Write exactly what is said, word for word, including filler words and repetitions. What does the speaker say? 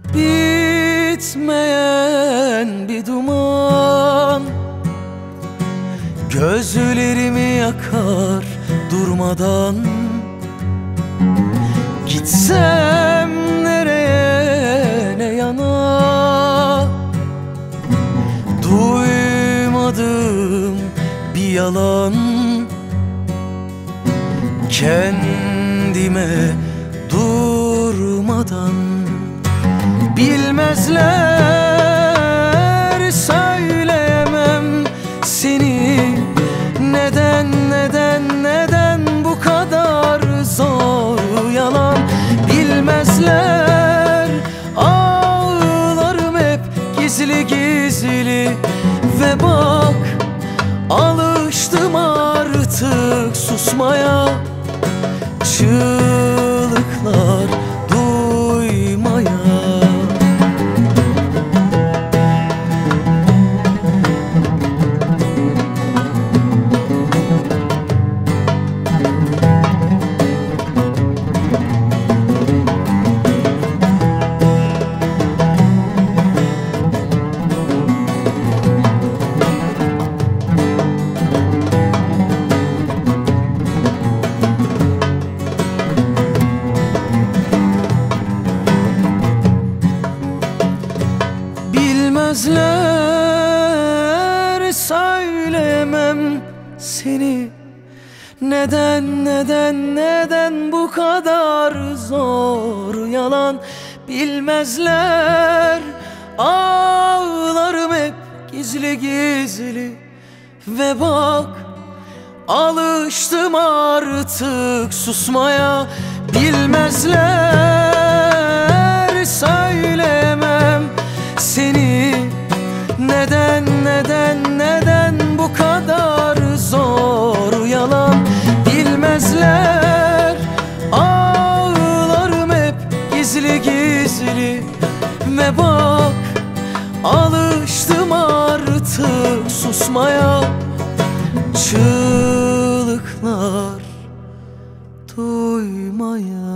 bitmeyen bir duman gözlerimi yakar durmadan. Gitsem nereye ne yana, duymadım bir yalan. Kendime durmadan bilmezler, söyleyemem seni. Neden, neden, neden bu kadar zor yalan? Bilmezler, ağlarım hep gizli gizli. Ve bak, alıştım artık susmaya, çığlıklar duymaya. Bilmezler, söyleyemem seni. Neden, neden, neden bu kadar zor yalan? Bilmezler, ağlarım hep gizli gizli. Ve bak, alıştım artık susmaya. Bilmezler, söyleyemem seni. Neden, neden, neden bu kadar zor yalan? Bilmezler, ağlarım hep gizli gizli. Ve bak, alıştım artık susmaya, çığlıklar duymaya.